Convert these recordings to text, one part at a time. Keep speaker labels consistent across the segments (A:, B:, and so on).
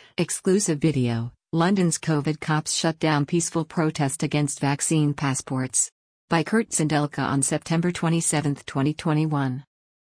A: Exclusive video: London's COVID cops shut down peaceful protest against vaccine passports. By Kurt Zindelka on September 27, 2021.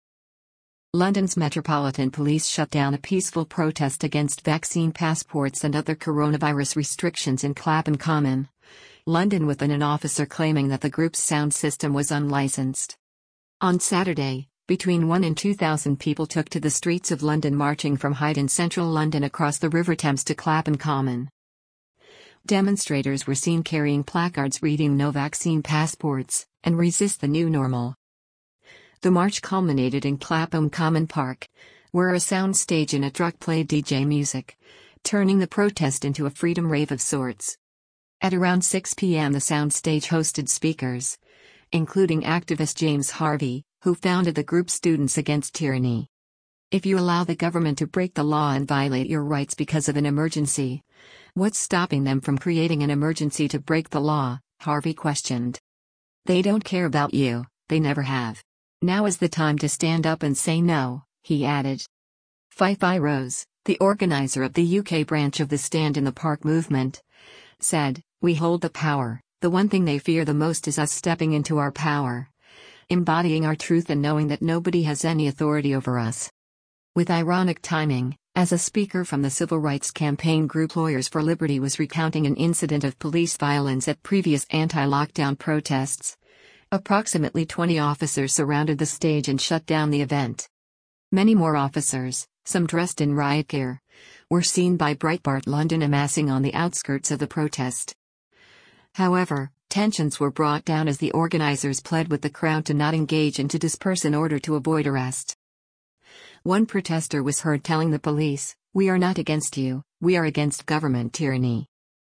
A: London's Metropolitan Police shut down a peaceful protest against vaccine passports and other coronavirus restrictions in Clapham Common, London, with an officer claiming that the group's sound system was unlicensed. On Saturday, between 1,000 and 2,000 people took to the streets of London, marching from Hyde in central London across the River Thames to Clapham Common. Demonstrators were seen carrying placards reading "No Vaccine Passports" and "Resist the New Normal." The march culminated in Clapham Common Park, where a sound stage and a truck played DJ music, turning the protest into a freedom rave of sorts. At around 6 p.m. the sound stage hosted speakers, including activist James Harvey, who founded the group Students Against Tyranny. "If you allow the government to break the law and violate your rights because of an emergency, what's stopping them from creating an emergency to break the law?" Harvey questioned. "They don't care about you, they never have. Now is the time to stand up and say no," he added. Fifi Rose, the organizer of the UK branch of the Stand in the Park movement, said, "We hold the power. The one thing they fear the most is us stepping into our power, embodying our truth and knowing that nobody has any authority over us." With ironic timing, as a speaker from the civil rights campaign group Lawyers for Liberty was recounting an incident of police violence at previous anti-lockdown protests, approximately 20 officers surrounded the stage and shut down the event. Many more officers, some dressed in riot gear, were seen by Breitbart London amassing on the outskirts of the protest. However, tensions were brought down as the organizers pled with the crowd to not engage and to disperse in order to avoid arrest. One protester was heard telling the police, "We are not against you, we are against government tyranny."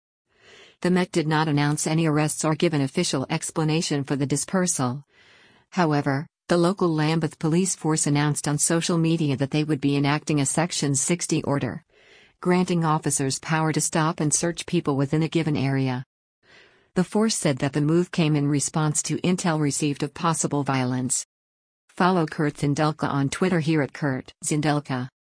A: The Met did not announce any arrests or give an official explanation for the dispersal. However, the local Lambeth police force announced on social media that they would be enacting a Section 60 order, granting officers power to stop and search people within a given area. The force said that the move came in response to intel received of possible violence. Follow Kurt Zindelka on Twitter here at Kurt Zindelka.